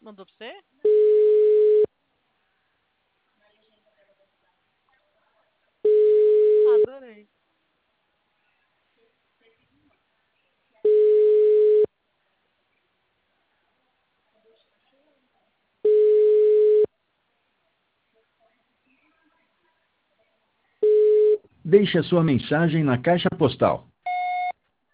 Mandou pra você? Adorei. Deixe a sua mensagem na caixa postal